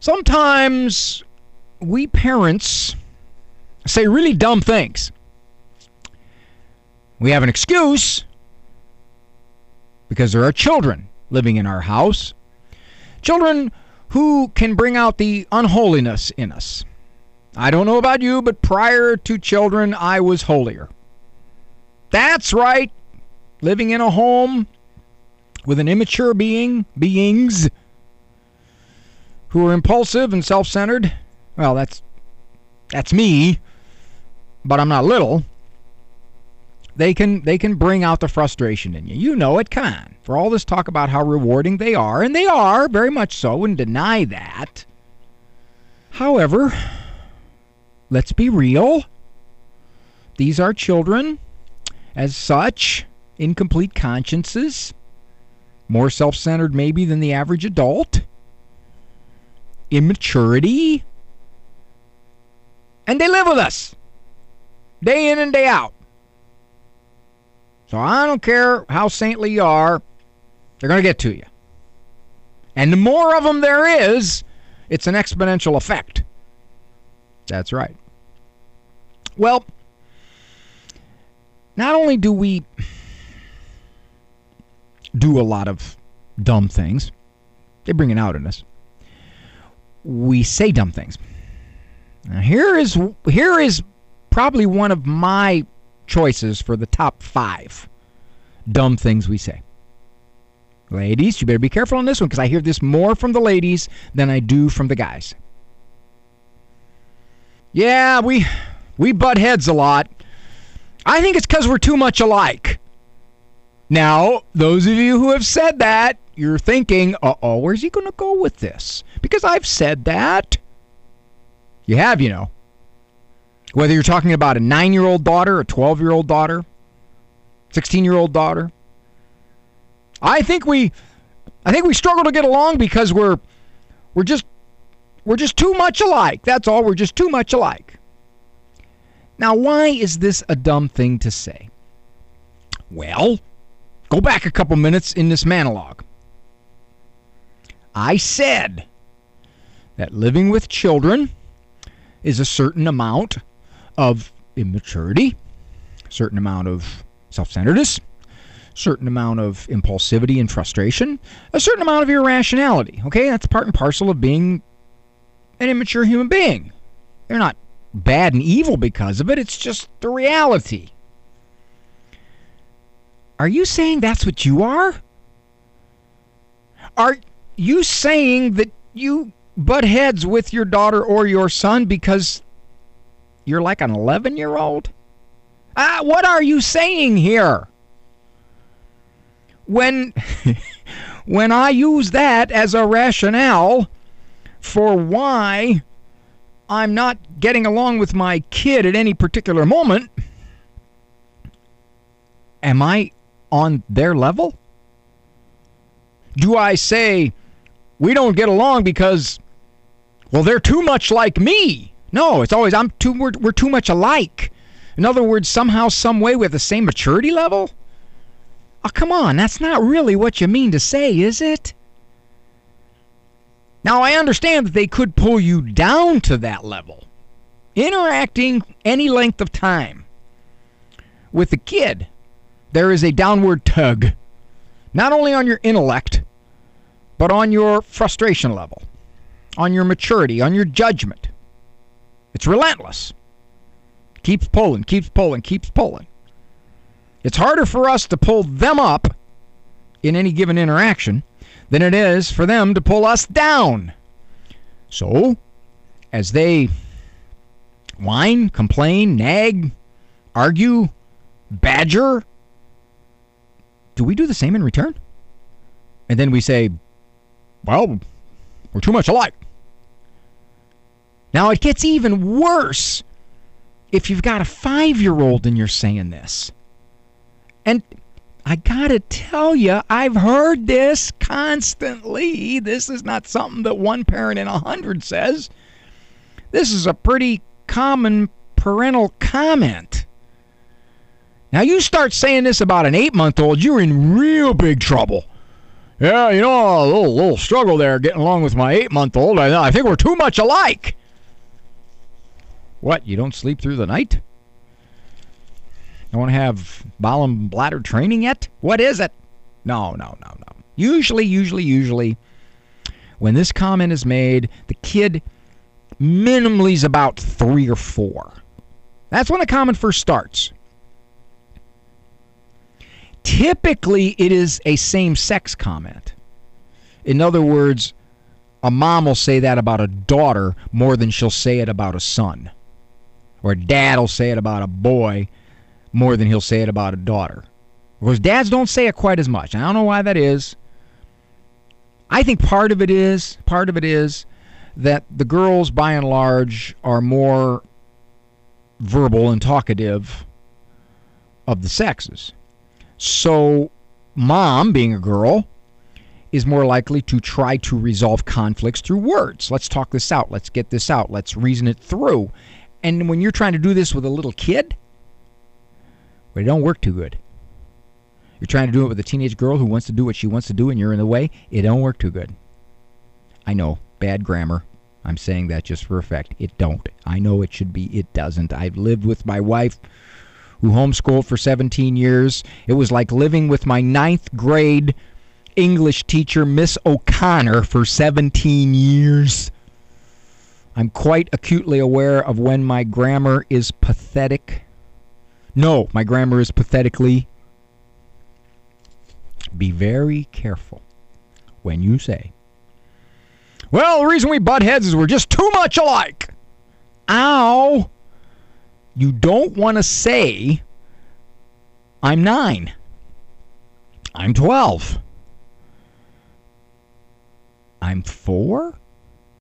Sometimes we parents say really dumb things. We have an excuse because there are children living in our house. Children who can bring out the unholiness in us. I don't know about you, but prior to children, I was holier. That's right. Living in a home with an immature beings who are impulsive and self-centered. Well, that's me, but I'm not little. They can bring out the frustration in you. You know it. Come on. For all this talk about how rewarding they are, and they are very much so, wouldn't deny that. However, let's be real. These are children, as such, incomplete consciences, more self-centered maybe than the average adult, immaturity, and they live with us day in and day out. So I don't care how saintly you are, they're going to get to you. And the more of them there is, it's an exponential effect. That's right. Well, not only do we do a lot of dumb things, they bring it out in us, we say dumb things. Now here is probably one of my choices for the top 5 dumb things we say. Ladies, you better be careful on this one because I hear this more from the ladies than I do from the guys. Yeah, we butt heads a lot. I think it's because we're too much alike. Now, those of you who have said that, you're thinking, uh-oh, where's he going to go with this? Because I've said that. You have, you know. Whether you're talking about a 9-year-old daughter, a 12-year-old daughter, 16-year-old daughter. I think we struggle to get along because we're just too much alike. That's all. We're just too much alike. Now, why is this a dumb thing to say? Well, go back a couple minutes in this monologue. I said that living with children is a certain amount of immaturity, a certain amount of self-centeredness, a certain amount of impulsivity and frustration, a certain amount of irrationality. Okay, that's part and parcel of being an immature human being. They're not bad and evil because of it. It's just the reality. Are you saying that's what you are? Are you saying that you butt heads with your daughter or your son because you're like an 11-year-old? What are you saying here? When I use that as a rationale for why I'm not getting along with my kid at any particular moment, am I on their level? Do I say we don't get along because, well, they're too much like me? No, it's always we're too much alike. In other words, somehow, some way, we have the same maturity level? Oh, come on, that's not really what you mean to say, is it? Now, I understand that they could pull you down to that level. Interacting any length of time with a kid, there is a downward tug, not only on your intellect, but on your frustration level, on your maturity, on your judgment. It's relentless. Keeps pulling, keeps pulling, keeps pulling. It's harder for us to pull them up in any given interaction than it is for them to pull us down. So, as they whine, complain, nag, argue, badger, do we do the same in return? And then we say, well, we're too much alike. Now, it gets even worse if you've got a 5-year-old and you're saying this. And I gotta tell you, I've heard this constantly. This is not something that one parent in 100 says. This is a pretty common parental comment. Now, you start saying this about an 8-month-old, you're in real big trouble. Yeah, you know, a little struggle there getting along with my 8-month-old. I think we're too much alike. What, you don't sleep through the night? Don't have bowel and bladder training yet? What is it? No. Usually, when this comment is made, the kid minimally is about 3 or 4. That's when the comment first starts. Typically, it is a same-sex comment. In other words, a mom will say that about a daughter more than she'll say it about a son. Or dad will say it about a boy more than he'll say it about a daughter. Because dads don't say it quite as much. I don't know why that is. I think part of it is that the girls, by and large, are more verbal and talkative of the sexes. So mom, being a girl, is more likely to try to resolve conflicts through words. Let's talk this out. Let's get this out. Let's reason it through. And when you're trying to do this with a little kid, well, it don't work too good. You're trying to do it with a teenage girl who wants to do what she wants to do and you're in the way, it don't work too good. I know, bad grammar. I'm saying that just for effect. It don't. I know it should be. It doesn't. I've lived with my wife who homeschooled for 17 years. It was like living with my 9th grade English teacher, Miss O'Connor, for 17 years. I'm quite acutely aware of when my grammar is pathetic. No, my grammar is pathetically. Be very careful when you say, well, the reason we butt heads is we're just too much alike. Ow! You don't want to say, I'm 9. I'm 12. I'm 4.